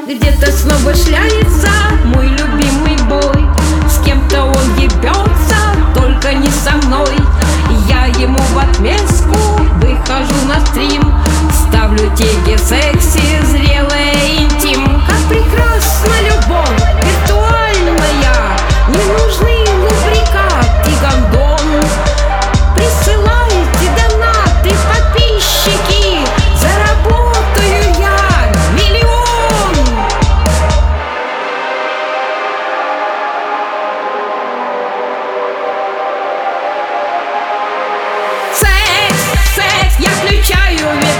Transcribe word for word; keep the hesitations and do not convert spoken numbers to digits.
Где-то снова шляется мой любимый бой. С кем-то он ебется, только не со мной. Я ему в отместку выхожу на стрим, ставлю теги секси, зрелая интим. Как прекрасна любовь виртуальная, не нужны лубрикат и гондон. Присылайте донаты, подписчики, заработаю я миллион. Секс, секс, я включаю